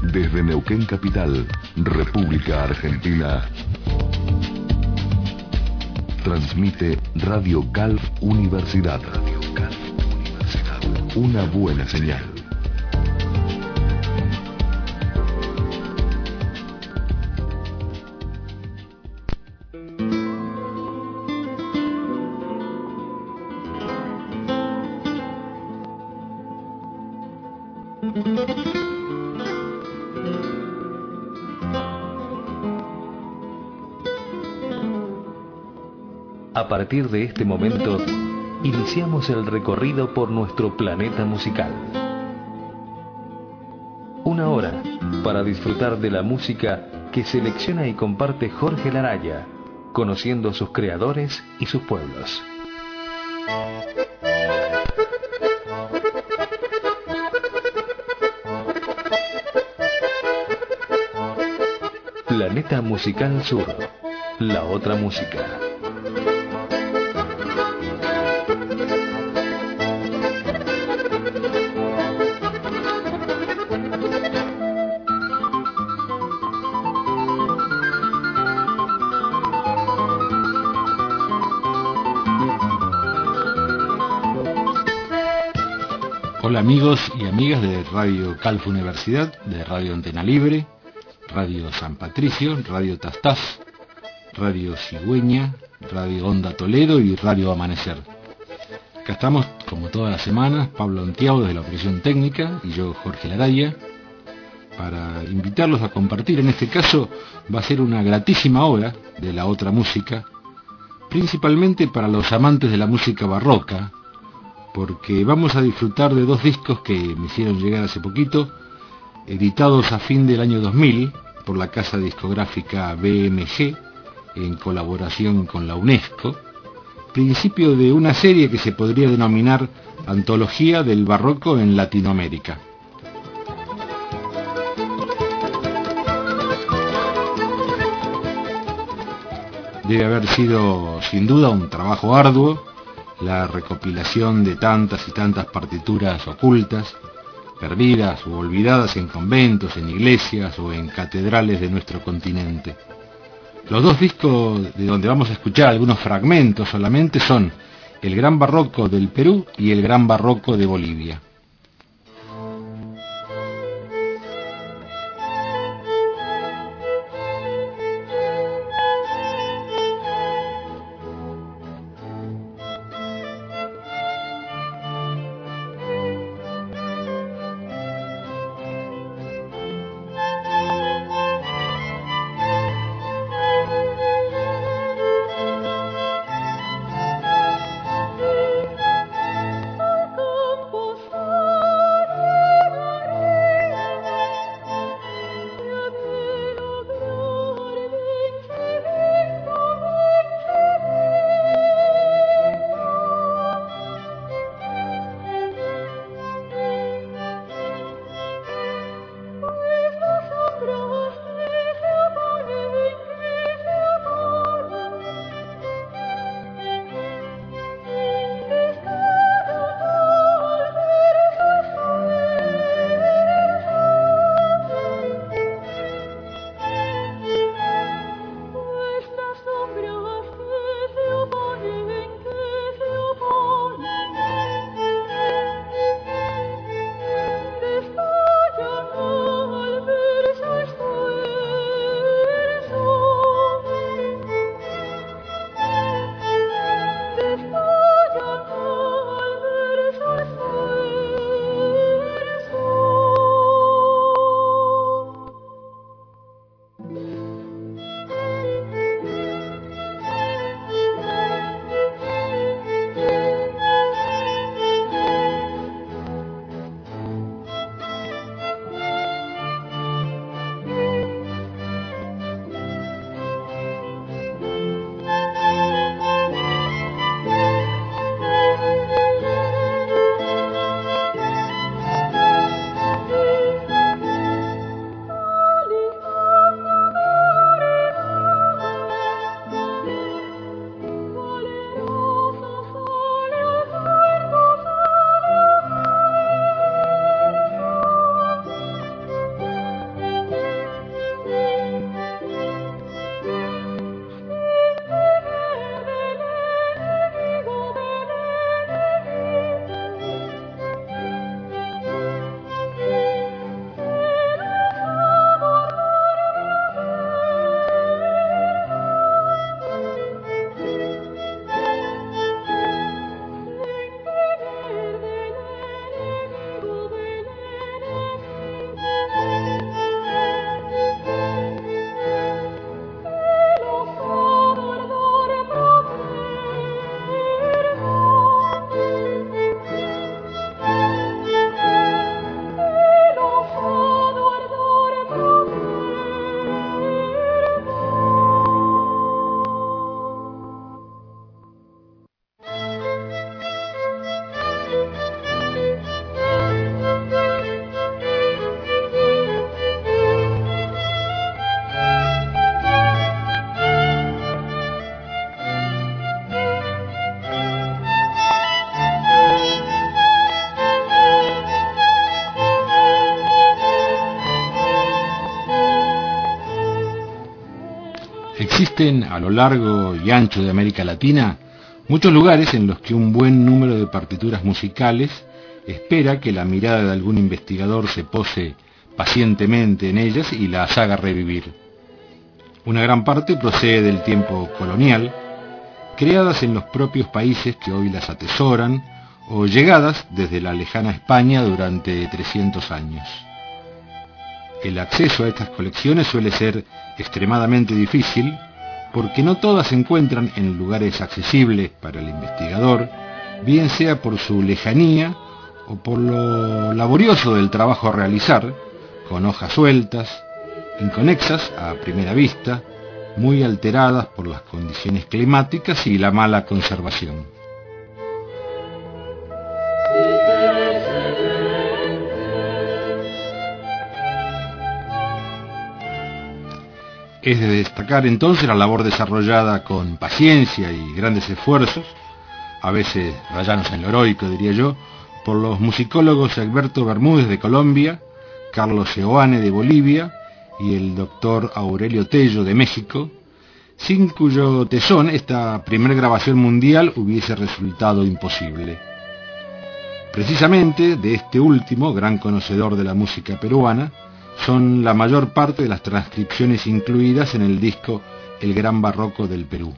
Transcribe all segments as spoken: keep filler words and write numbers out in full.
Desde Neuquén Capital, República Argentina, transmite Radio Calf Universidad. Radio Calf Universidad. Una buena señal. A partir de este momento, iniciamos el recorrido por nuestro planeta musical. Una hora para disfrutar de la música que selecciona y comparte Jorge Laraya, conociendo a sus creadores y sus pueblos. Planeta Musical Sur, la otra música. Hola amigos y amigas de Radio Calf Universidad, de Radio Antena Libre, Radio San Patricio, Radio Tastaz, Radio Cigüeña, Radio Onda Toledo y Radio Amanecer. Acá estamos, como todas las semanas, Pablo Antiao desde la Operación Técnica y yo, Jorge Laraya, para invitarlos a compartir. En este caso va a ser una gratísima hora de la otra música, principalmente para los amantes de la música barroca, porque vamos a disfrutar de dos discos que me hicieron llegar hace poquito, editados a fin del año dos mil por la casa discográfica B M G en colaboración con la UNESCO, principio de una serie que se podría denominar Antología del Barroco en Latinoamérica. Debe haber sido sin duda un trabajo arduo la recopilación de tantas y tantas partituras ocultas, perdidas o olvidadas en conventos, en iglesias o en catedrales de nuestro continente. Los dos discos de donde vamos a escuchar algunos fragmentos solamente son El Gran Barroco del Perú y El Gran Barroco de Bolivia. Campos Existen a lo largo y ancho de América Latina muchos lugares en los que un buen número de partituras musicales espera que la mirada de algún investigador se pose pacientemente en ellas y las haga revivir. Una gran parte procede del tiempo colonial, creadas en los propios países que hoy las atesoran, o llegadas desde la lejana España durante trescientos años. El acceso a estas colecciones suele ser extremadamente difícil porque no todas se encuentran en lugares accesibles para el investigador, bien sea por su lejanía o por lo laborioso del trabajo a realizar, con hojas sueltas, inconexas a primera vista, muy alteradas por las condiciones climáticas y la mala conservación. Es de destacar entonces la labor desarrollada con paciencia y grandes esfuerzos, a veces rayanos en lo heroico diría yo, por los musicólogos Egberto Bermúdez de Colombia, Carlos Seoane de Bolivia y el doctor Aurelio Tello de México, sin cuyo tesón esta primer grabación mundial hubiese resultado imposible. Precisamente de este último, gran conocedor de la música peruana, son la mayor parte de las transcripciones incluidas en el disco El Gran Barroco del Perú.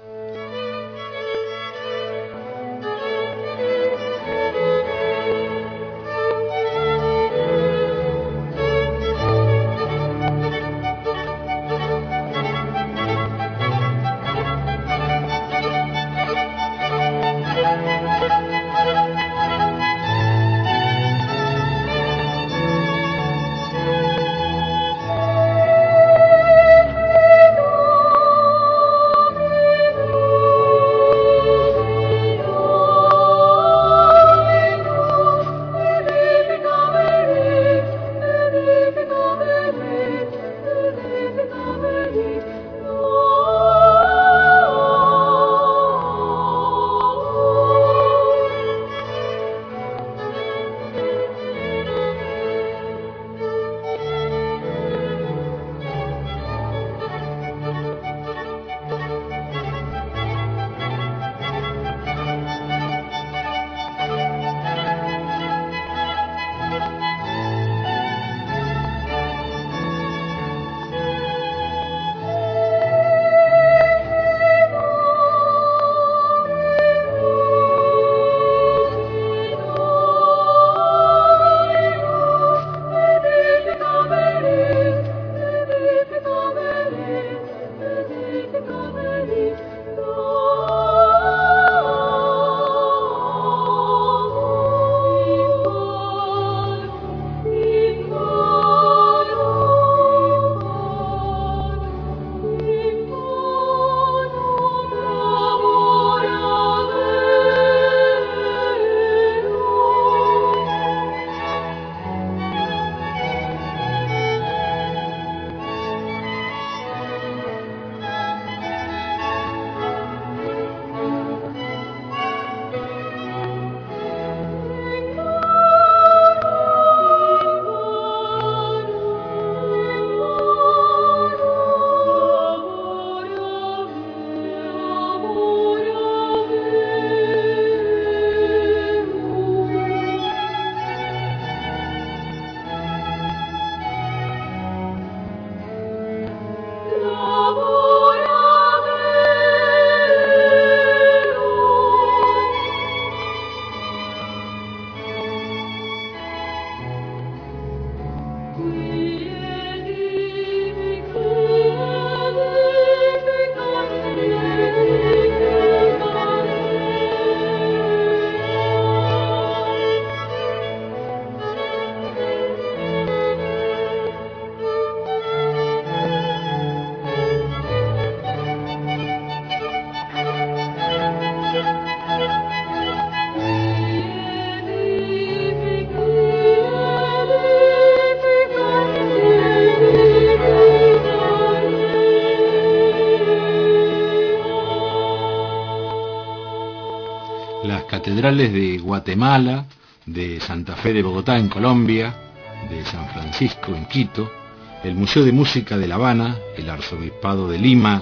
las catedrales de Guatemala, de Santa Fe de Bogotá en Colombia, de San Francisco en Quito, el Museo de Música de La Habana, el Arzobispado de Lima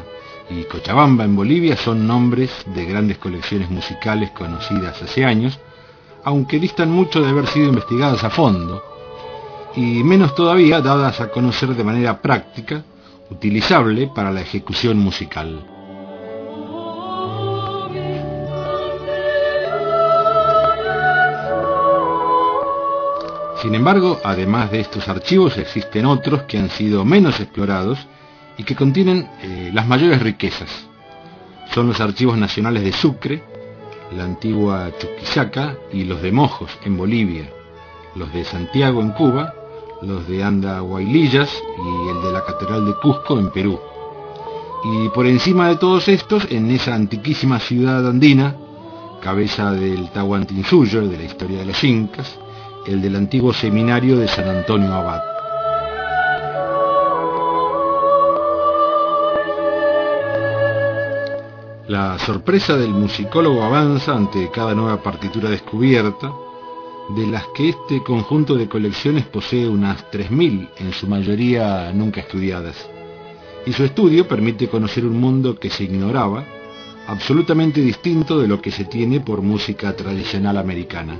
y Cochabamba en Bolivia son nombres de grandes colecciones musicales conocidas hace años, aunque distan mucho de haber sido investigadas a fondo, y menos todavía dadas a conocer de manera práctica, utilizable para la ejecución musical. Sin embargo, además de estos archivos, existen otros que han sido menos explorados y que contienen eh, las mayores riquezas. Son los archivos nacionales de Sucre, la antigua Chuquisaca y los de Mojos en Bolivia, los de Santiago en Cuba, los de Andahuaylillas y el de la Catedral de Cusco en Perú. Y por encima de todos estos, en esa antiquísima ciudad andina, cabeza del Tahuantinsuyo, de la historia de los incas, el del antiguo seminario de San Antonio Abad. La sorpresa del musicólogo avanza ante cada nueva partitura descubierta, de las que este conjunto de colecciones posee unas tres mil, en su mayoría nunca estudiadas, y su estudio permite conocer un mundo que se ignoraba, absolutamente distinto de lo que se tiene por música tradicional americana.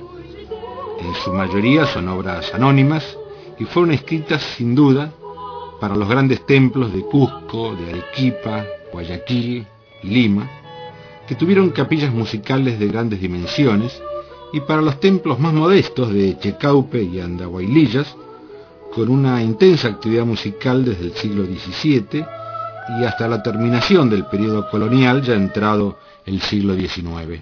En su mayoría son obras anónimas y fueron escritas sin duda para los grandes templos de Cusco, de Arequipa, Guayaquil, Lima, que tuvieron capillas musicales de grandes dimensiones, y para los templos más modestos de Checaupe y Andahuaylillas, con una intensa actividad musical desde el siglo diecisiete y hasta la terminación del periodo colonial, ya entrado el siglo diecinueve.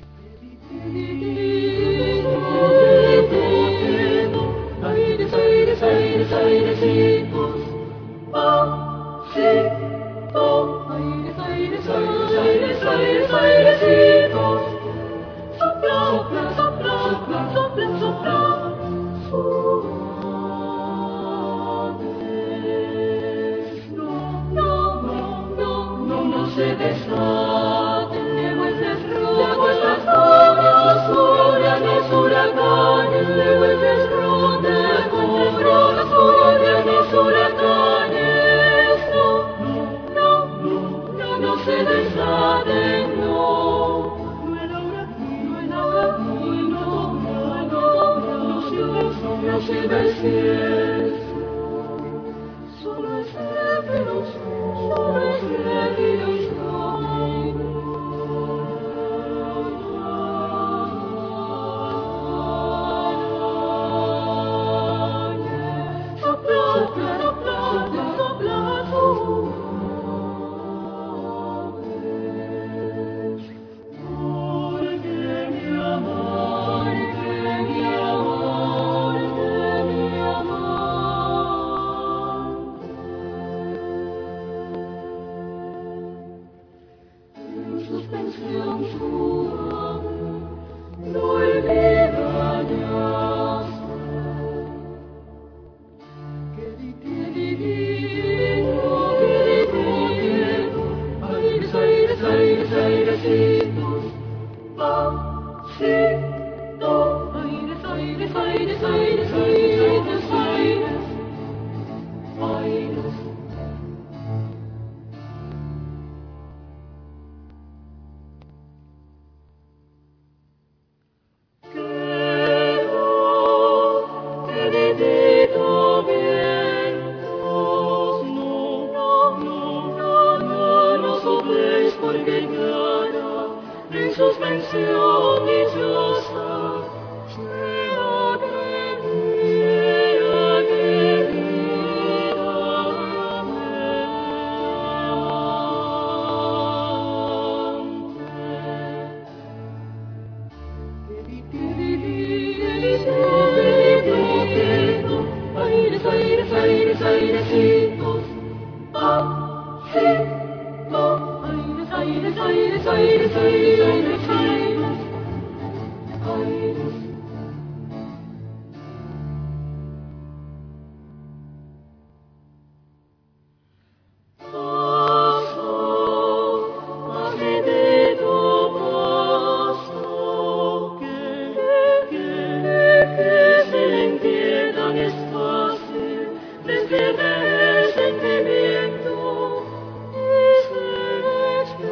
Desde el sentimiento y se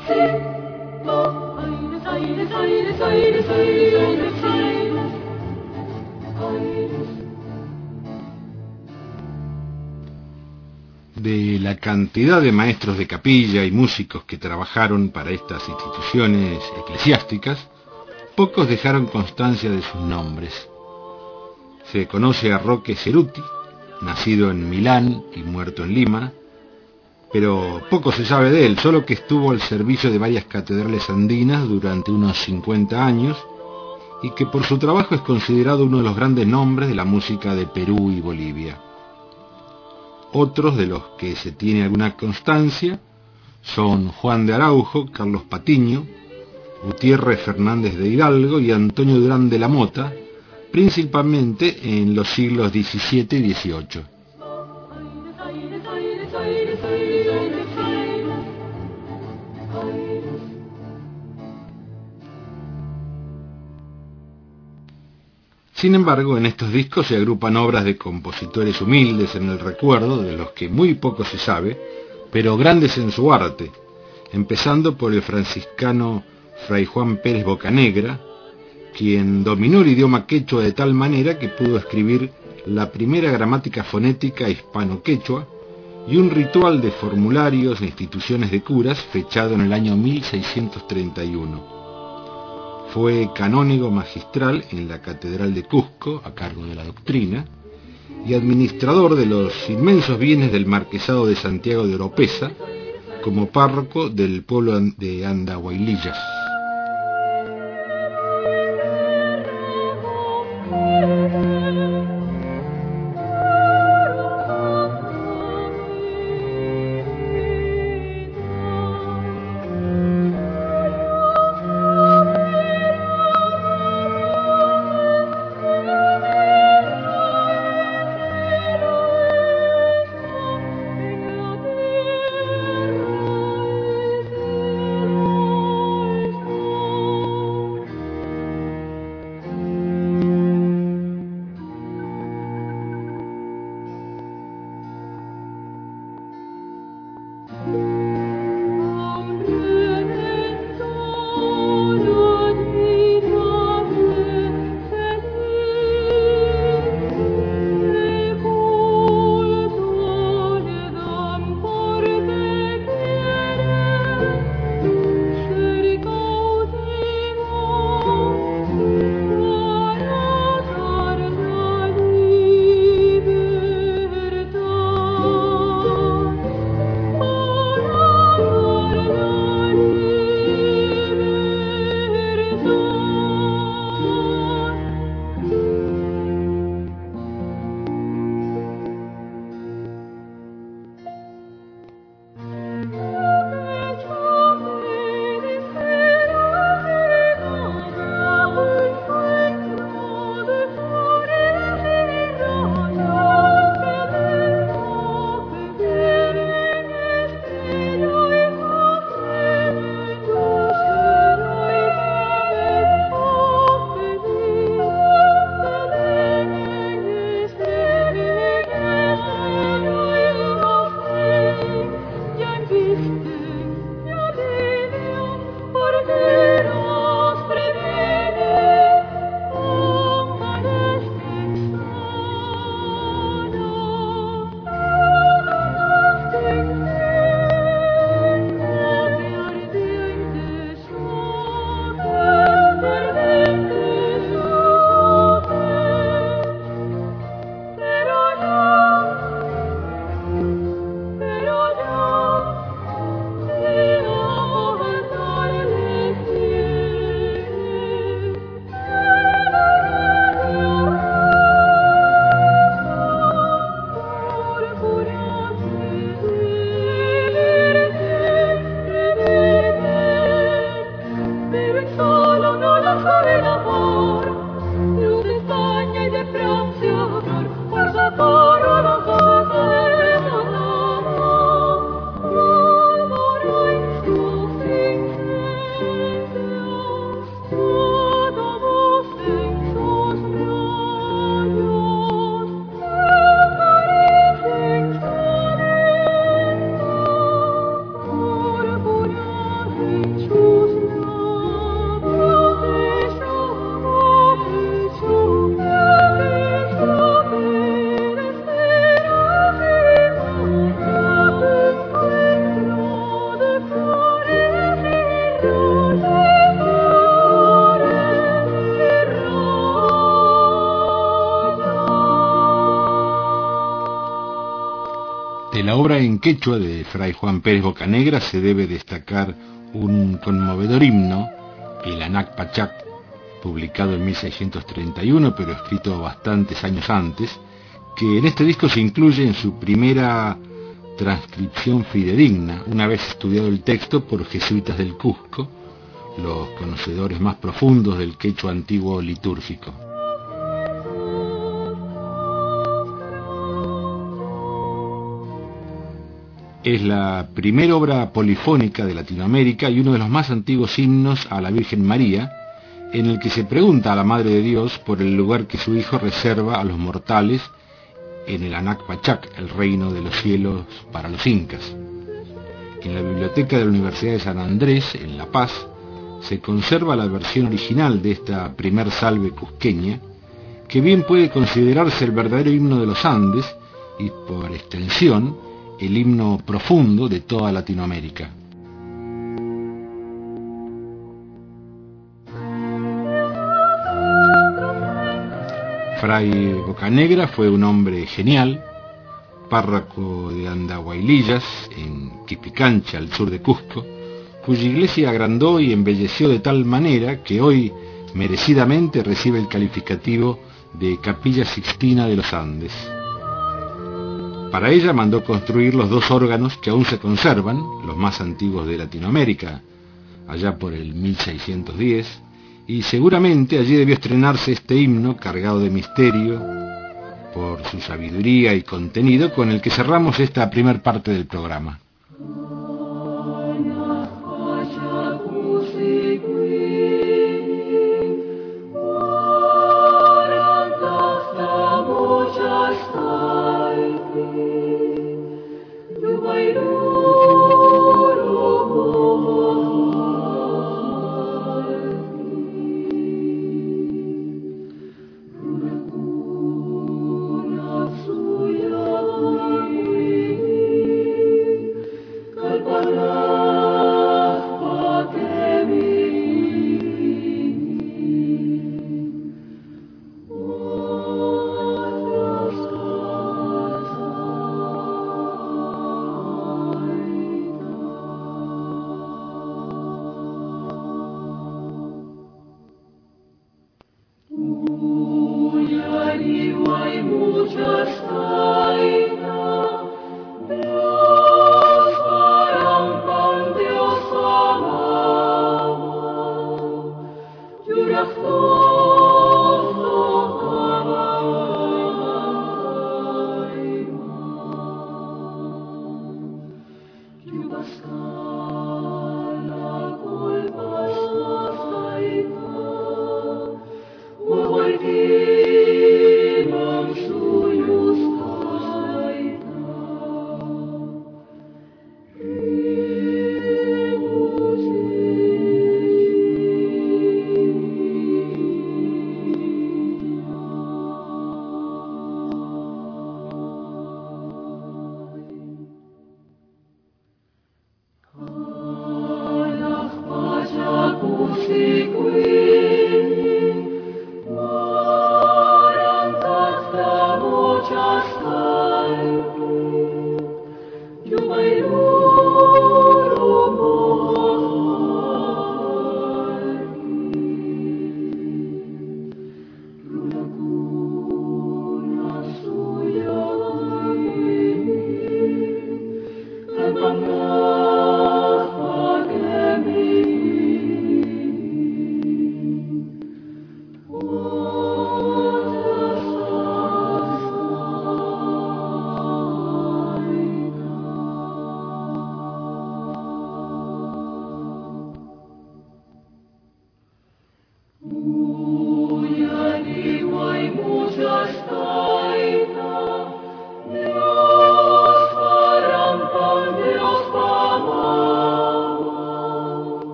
De la cantidad de maestros de capilla y músicos que trabajaron para estas instituciones eclesiásticas, pocos dejaron constancia de sus nombres. Se conoce a Roque Ceruti, nacido en Milán y muerto en Lima, pero poco se sabe de él, solo que estuvo al servicio de varias catedrales andinas durante unos cincuenta años y que por su trabajo es considerado uno de los grandes nombres de la música de Perú y Bolivia. Otros de los que se tiene alguna constancia son Juan de Araujo, Carlos Patiño, Gutiérrez Fernández de Hidalgo y Antonio Durán de la Mota, principalmente en los siglos diecisiete y dieciocho. Sin embargo, en estos discos se agrupan obras de compositores humildes en el recuerdo, de los que muy poco se sabe, pero grandes en su arte, empezando por el franciscano Fray Juan Pérez Bocanegra, quien dominó el idioma quechua de tal manera que pudo escribir la primera gramática fonética hispano-quechua y un ritual de formularios e instituciones de curas fechado en el año mil seiscientos treinta y uno. Fue canónigo magistral en la Catedral de Cusco, a cargo de la doctrina, y administrador de los inmensos bienes del Marquesado de Santiago de Oropesa, como párroco del pueblo de Andahuaylillas. la obra en quechua de Fray Juan Pérez Bocanegra se debe destacar un conmovedor himno, el Anac Pachac, publicado en mil seiscientos treinta y uno, pero escrito bastantes años antes, que en este disco se incluye en su primera transcripción fidedigna, una vez estudiado el texto por jesuitas del Cusco, los conocedores más profundos del quechua antiguo litúrgico. Es la primera obra polifónica de Latinoamérica y uno de los más antiguos himnos a la Virgen María, en el que se pregunta a la Madre de Dios por el lugar que su Hijo reserva a los mortales en el Anac Pachac, el reino de los cielos para los incas. En la biblioteca de la Universidad de San Andrés, en La Paz, se conserva la versión original de esta primer salve cusqueña, que bien puede considerarse el verdadero himno de los Andes y, por extensión, el himno profundo de toda Latinoamérica. Fray Bocanegra fue un hombre genial, párroco de Andahuaylillas, en Quipicancha, al sur de Cusco, cuya iglesia agrandó y embelleció de tal manera que hoy merecidamente recibe el calificativo de Capilla Sixtina de los Andes. Para ella mandó construir los dos órganos que aún se conservan, los más antiguos de Latinoamérica, allá por el mil seiscientos diez, y seguramente allí debió estrenarse este himno cargado de misterio por su sabiduría y contenido, con el que cerramos esta primer parte del programa.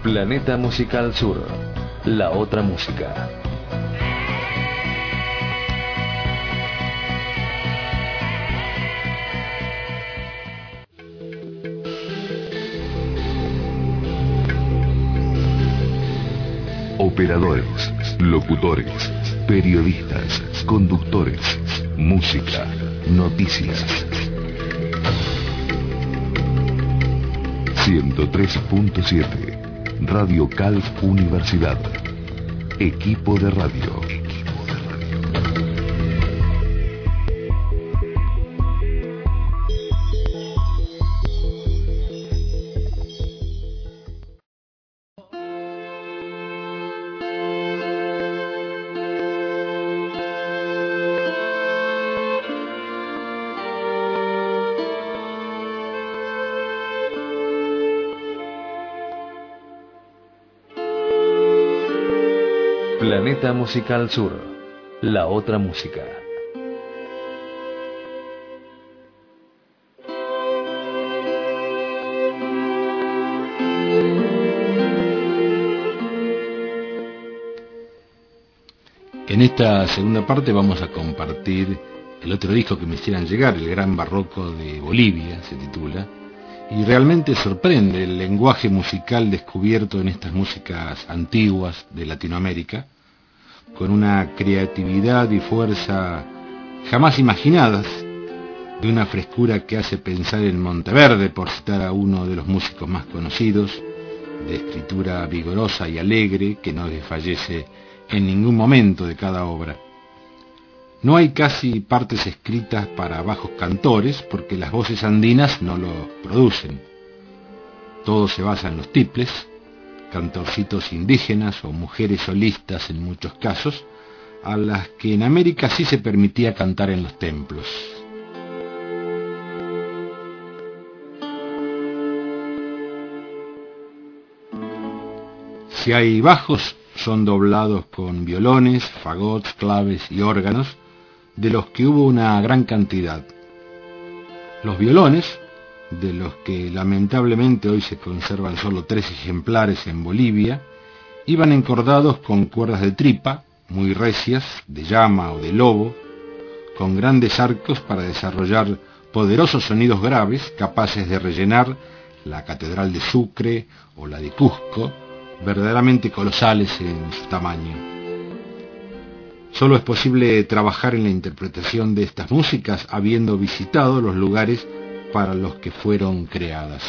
Planeta Musical Sur, la otra música. Operadores, locutores, periodistas, conductores, música, noticias. ciento tres punto siete Radio Calf Universidad. Equipo de radio. Planeta Musical Sur, la otra música. En esta segunda parte vamos a compartir el otro disco que me hicieran llegar, El Gran Barroco de Bolivia, se titula, y realmente sorprende el lenguaje musical descubierto en estas músicas antiguas de Latinoamérica, con una creatividad y fuerza jamás imaginadas, de una frescura que hace pensar en Monteverde, por citar a uno de los músicos más conocidos, de escritura vigorosa y alegre que no desfallece en ningún momento de cada obra. No hay casi partes escritas para bajos cantores, porque las voces andinas no lo producen. Todo se basa en los tiples, cantorcitos indígenas o mujeres solistas en muchos casos, a las que en América sí se permitía cantar en los templos. Si hay bajos, son doblados con violones, fagots, claves y órganos, de los que hubo una gran cantidad. Los violones, de los que lamentablemente hoy se conservan solo tres ejemplares en Bolivia, iban encordados con cuerdas de tripa, muy recias, de llama o de lobo, con grandes arcos para desarrollar poderosos sonidos graves capaces de rellenar la Catedral de Sucre o la de Cusco, verdaderamente colosales en su tamaño. Solo es posible trabajar en la interpretación de estas músicas habiendo visitado los lugares para los que fueron creadas.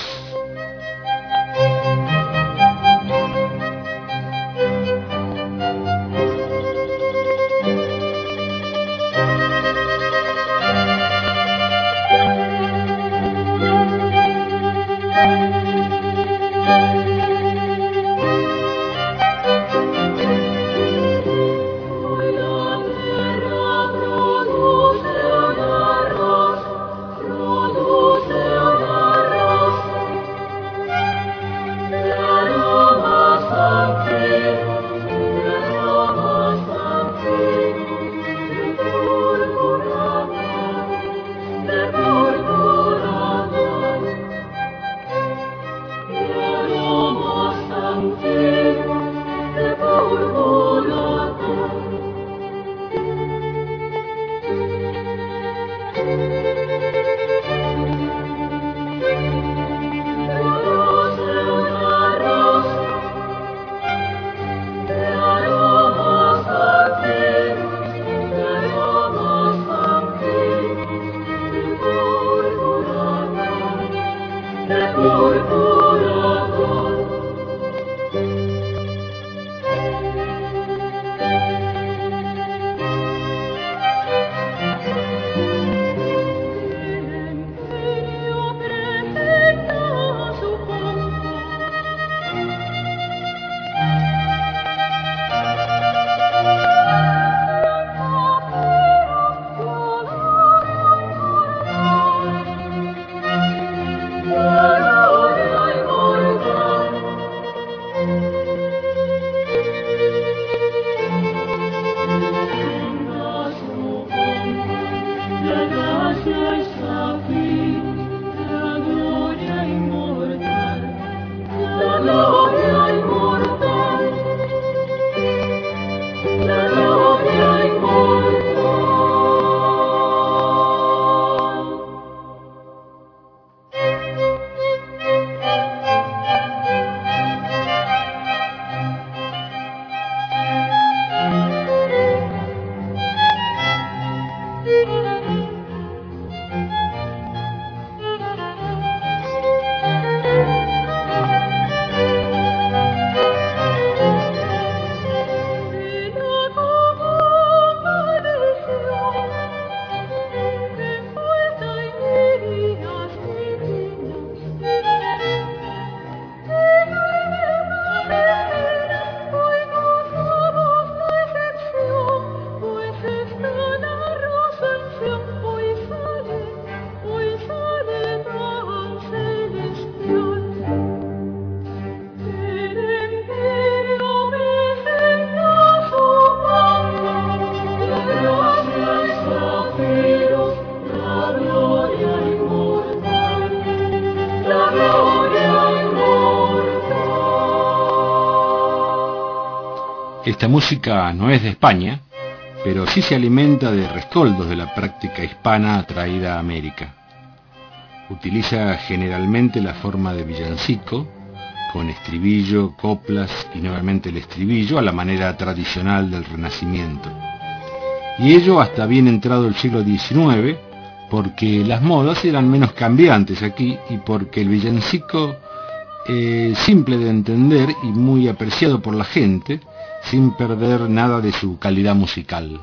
Esta música no es de España, pero sí se alimenta de rescoldos de la práctica hispana traída a América. Utiliza generalmente la forma de villancico, con estribillo, coplas y nuevamente el estribillo a la manera tradicional del Renacimiento. Y ello hasta bien entrado el siglo diecinueve, porque las modas eran menos cambiantes aquí y porque el villancico, eh, simple de entender y muy apreciado por la gente, sin perder nada de su calidad musical.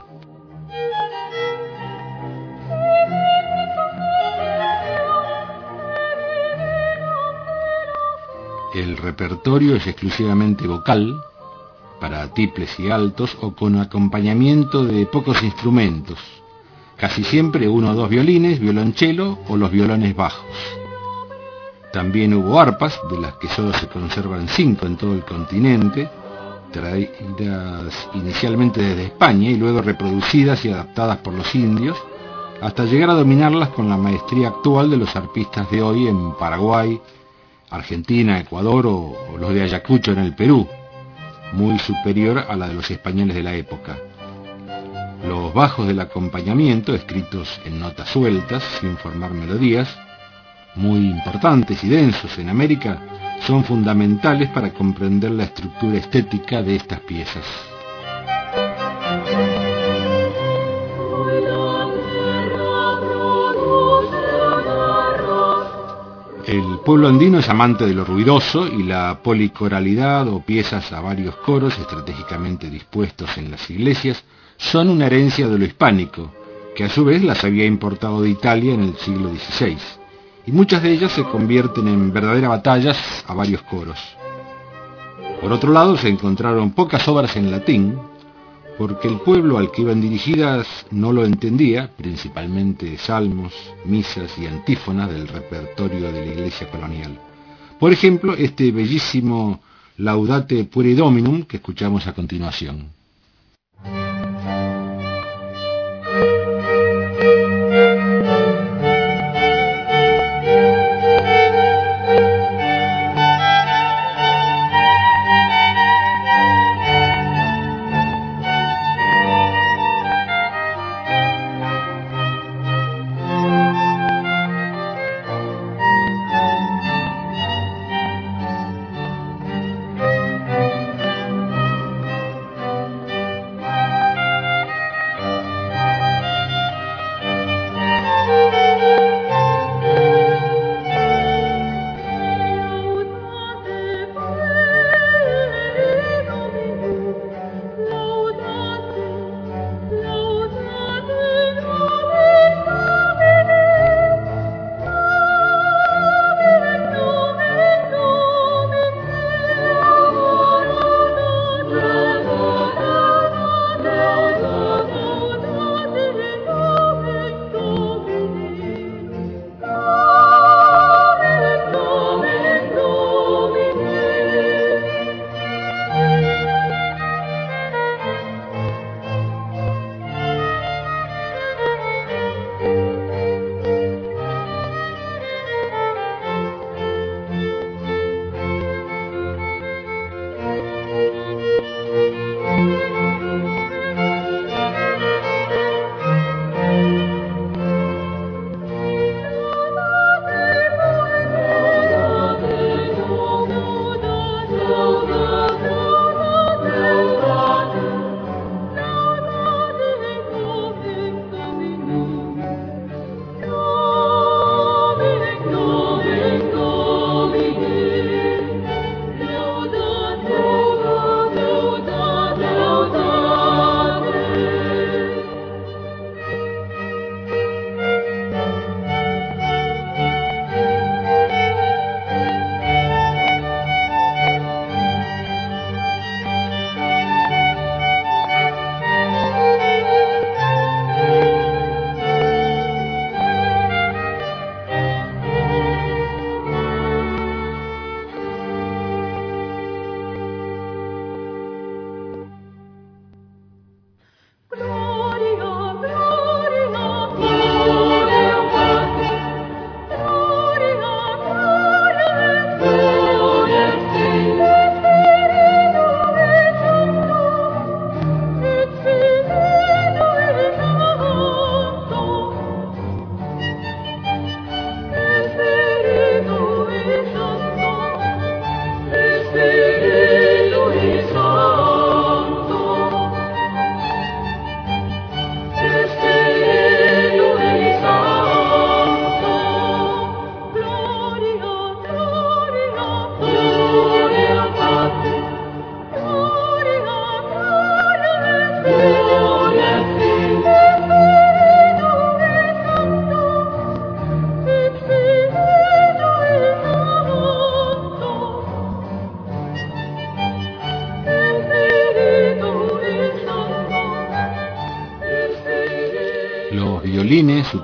El repertorio es exclusivamente vocal, para tiples y altos o con acompañamiento de pocos instrumentos, casi siempre uno o dos violines, violonchelo o los violones bajos. También hubo arpas, de las que solo se conservan cinco en todo el continente, traídas inicialmente desde España y luego reproducidas y adaptadas por los indios, hasta llegar a dominarlas con la maestría actual de los arpistas de hoy en Paraguay, Argentina, Ecuador o, o los de Ayacucho en el Perú, muy superior a la de los españoles de la época. Los bajos del acompañamiento, escritos en notas sueltas, sin formar melodías, muy importantes y densos en América, son fundamentales para comprender la estructura estética de estas piezas. El pueblo andino es amante de lo ruidoso y la policoralidad o piezas a varios coros estratégicamente dispuestos en las iglesias son una herencia de lo hispánico, que a su vez las había importado de Italia en el siglo dieciséis, y muchas de ellas se convierten en verdaderas batallas a varios coros. Por otro lado, se encontraron pocas obras en latín, porque el pueblo al que iban dirigidas no lo entendía, principalmente salmos, misas y antífonas del repertorio de la iglesia colonial. Por ejemplo, este bellísimo Laudate Pueri Dominum que escuchamos a continuación.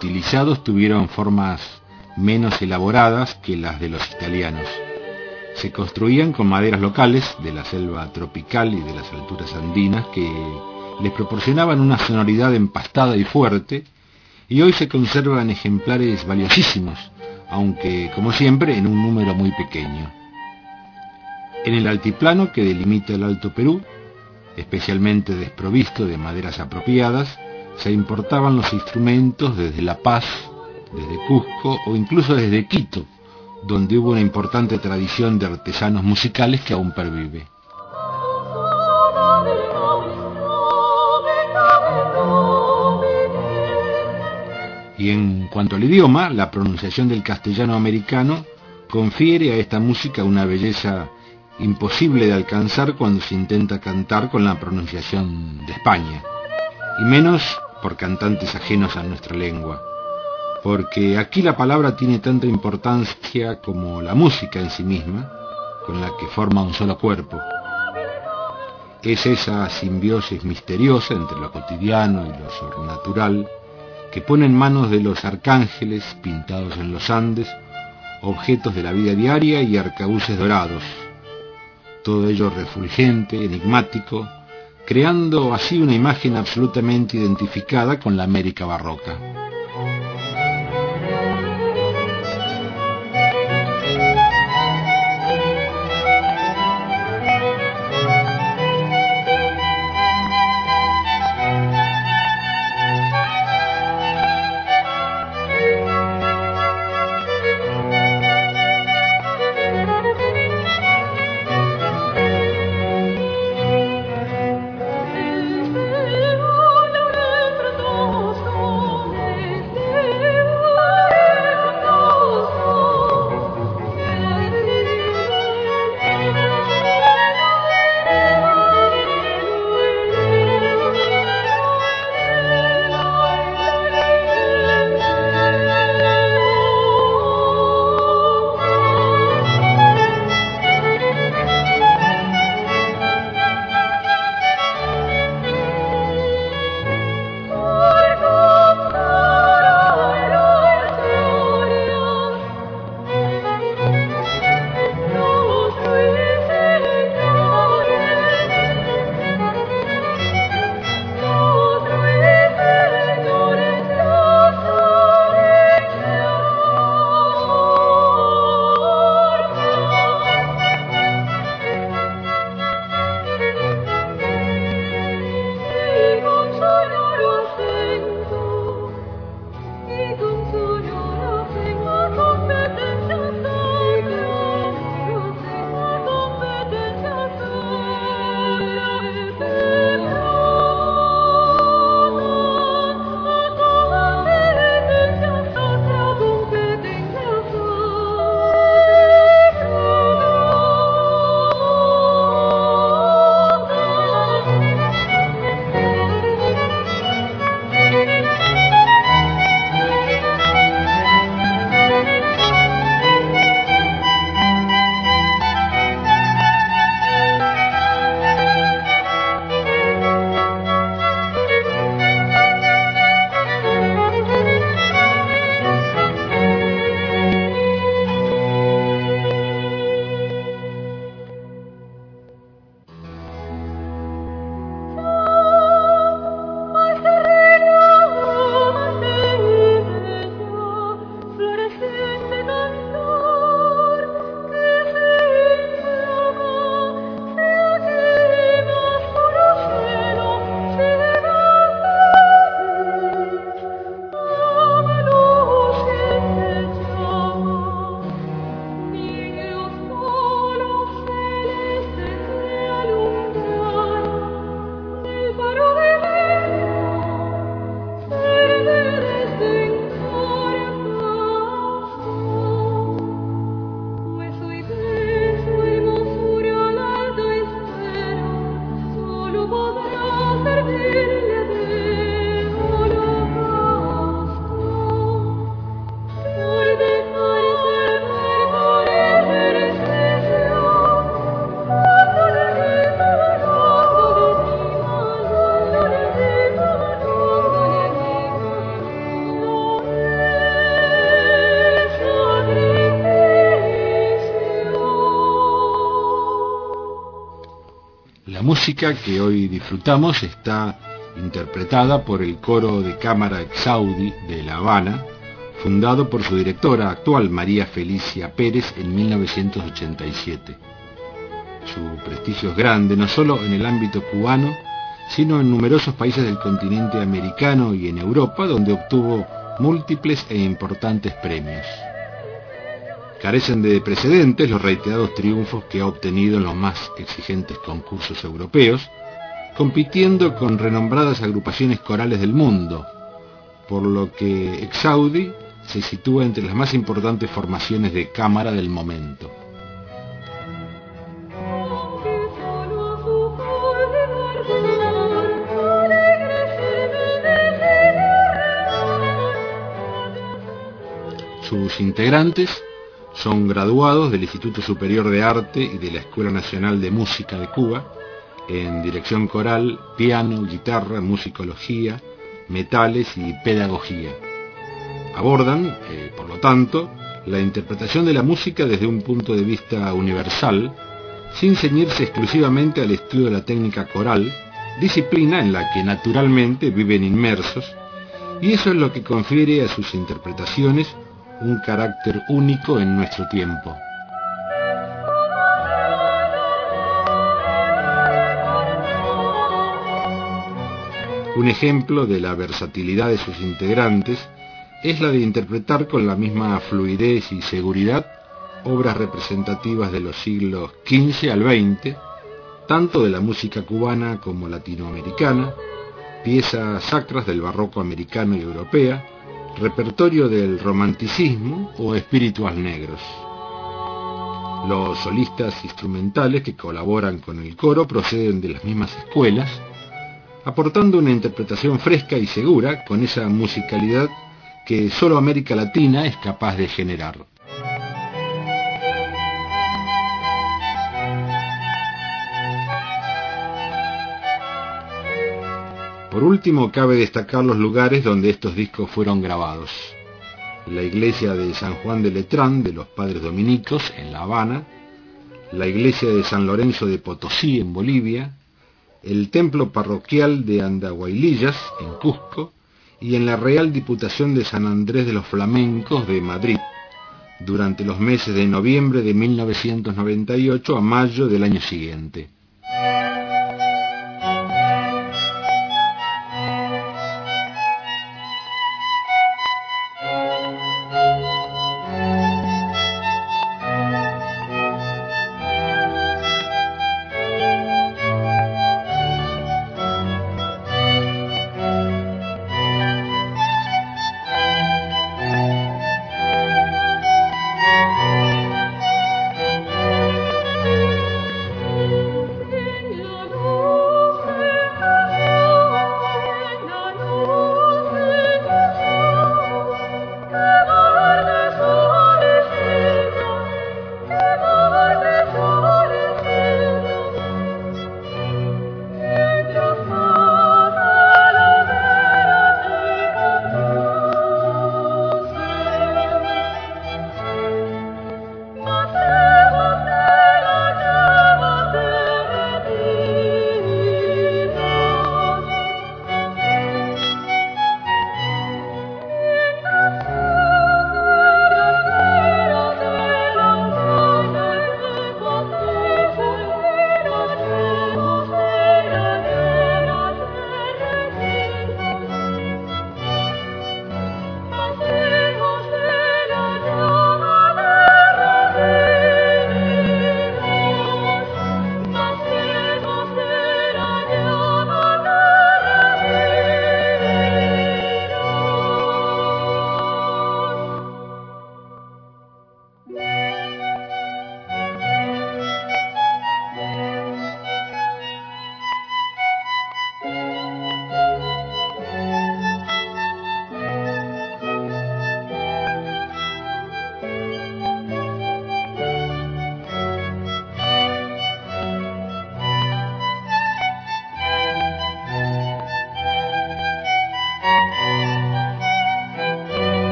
utilizados tuvieron formas menos elaboradas que las de los italianos. Se construían con maderas locales de la selva tropical y de las alturas andinas que les proporcionaban una sonoridad empastada y fuerte, y hoy se conservan ejemplares valiosísimos, aunque, como siempre, en un número muy pequeño. En el altiplano que delimita el Alto Perú, especialmente desprovisto de maderas apropiadas, se importaban los instrumentos desde La Paz, desde Cusco o incluso desde Quito, donde hubo una importante tradición de artesanos musicales que aún pervive. Y en cuanto al idioma, la pronunciación del castellano americano confiere a esta música una belleza imposible de alcanzar cuando se intenta cantar con la pronunciación de España, y menos por cantantes ajenos a nuestra lengua, porque aquí la palabra tiene tanta importancia como la música en sí misma, con la que forma un solo cuerpo. Es esa simbiosis misteriosa entre lo cotidiano y lo sobrenatural que pone en manos de los arcángeles pintados en los Andes objetos de la vida diaria y arcabuces dorados, todo ello refulgente, enigmático, creando así una imagen absolutamente identificada con la América barroca. La música que hoy disfrutamos está interpretada por el coro de cámara Exaudi de La Habana, fundado por su directora actual, María Felicia Pérez, en mil novecientos ochenta y siete. Su prestigio es grande, no solo en el ámbito cubano, sino en numerosos países del continente americano y en Europa, donde obtuvo múltiples e importantes premios. Carecen de precedentes los reiterados triunfos que ha obtenido en los más exigentes concursos europeos, compitiendo con renombradas agrupaciones corales del mundo, por lo que Exaudi se sitúa entre las más importantes formaciones de cámara del momento. Sus integrantes son graduados del Instituto Superior de Arte y de la Escuela Nacional de Música de Cuba, en dirección coral, piano, guitarra, musicología, metales y pedagogía. Abordan, eh, por lo tanto, la interpretación de la música desde un punto de vista universal, sin ceñirse exclusivamente al estudio de la técnica coral, disciplina en la que naturalmente viven inmersos, y eso es lo que confiere a sus interpretaciones un carácter único en nuestro tiempo. Un ejemplo de la versatilidad de sus integrantes es la de interpretar con la misma fluidez y seguridad obras representativas de los siglos quince al veinte, tanto de la música cubana como latinoamericana, piezas sacras del barroco americano y europea, repertorio del romanticismo o espíritus negros. Los solistas instrumentales que colaboran con el coro proceden de las mismas escuelas, aportando una interpretación fresca y segura con esa musicalidad que solo América Latina es capaz de generar. Por último, cabe destacar los lugares donde estos discos fueron grabados. La iglesia de San Juan de Letrán de los Padres Dominicos en La Habana, la iglesia de San Lorenzo de Potosí en Bolivia, el templo parroquial de Andahuaylillas en Cusco y en la Real Diputación de San Andrés de los Flamencos de Madrid, durante los meses de noviembre de mil novecientos noventa y ocho a mayo del año siguiente.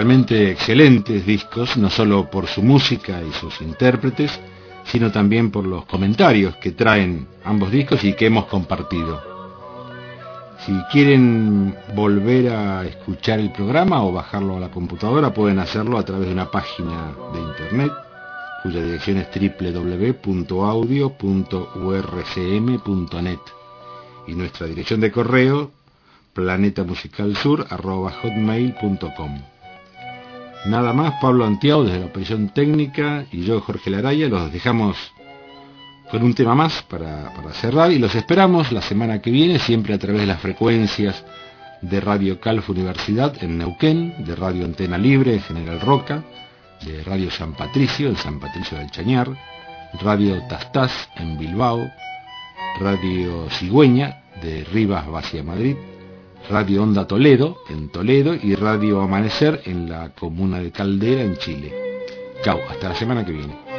realmente excelentes discos, no solo por su música y sus intérpretes, sino también por los comentarios que traen ambos discos y que hemos compartido. Si quieren volver a escuchar el programa o bajarlo a la computadora, pueden hacerlo a través de una página de internet, cuya dirección es doble u doble u doble u punto audio punto u r c m punto net, y nuestra dirección de correo planetamusicalsur arroba hotmail punto com. Nada más, Pablo Antiao desde la operación técnica y yo, Jorge Laraya, los dejamos con un tema más para, para cerrar, y los esperamos la semana que viene, siempre a través de las frecuencias de Radio Calf Universidad en Neuquén, de Radio Antena Libre en General Roca, de Radio San Patricio en San Patricio del Chañar, Radio Tastás en Bilbao, Radio Cigüeña de Rivas Vacia Madrid, Radio Onda Toledo en Toledo y Radio Amanecer en la comuna de Caldera en Chile. Chau, hasta la semana que viene.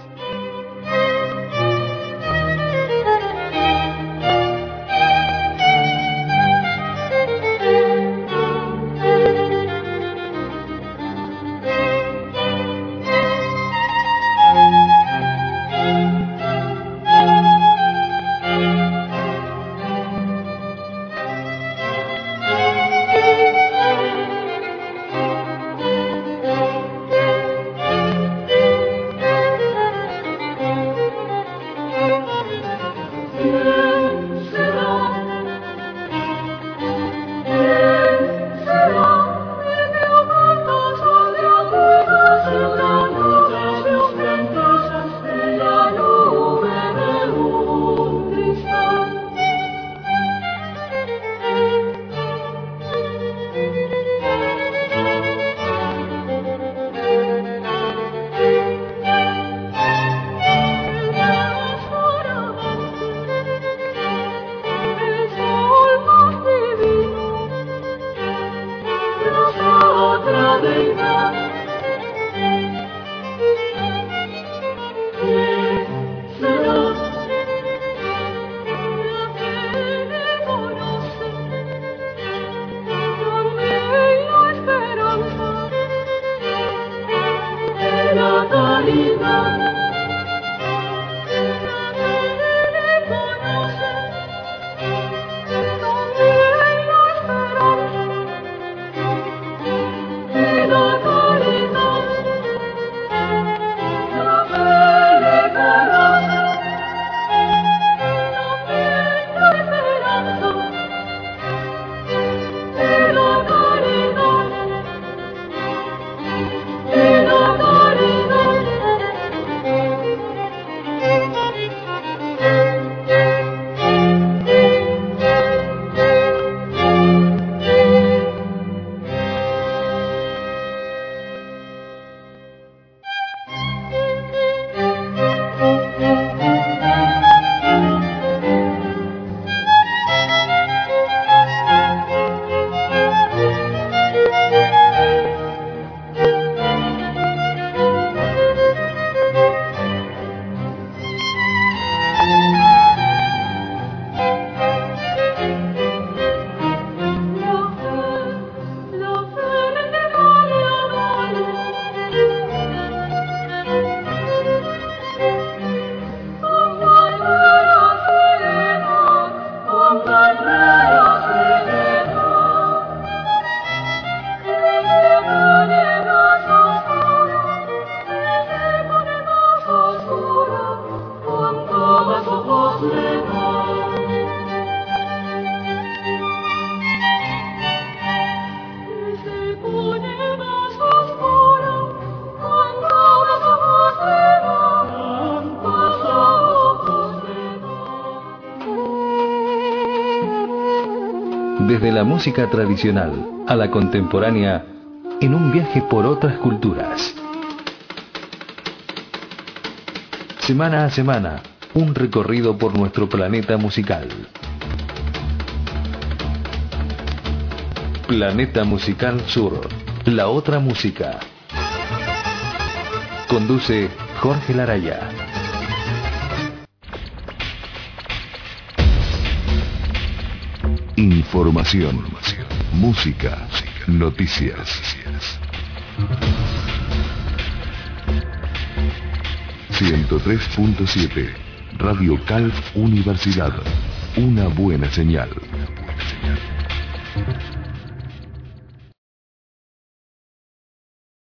Desde la música tradicional a la contemporánea, en un viaje por otras culturas. Semana a semana, un recorrido por nuestro planeta musical. Planeta Musical Sur, la otra música. Conduce Jorge Laraya. Información, música, noticias. ciento tres punto siete Radio Calf Universidad. Una buena señal. Una buena señal.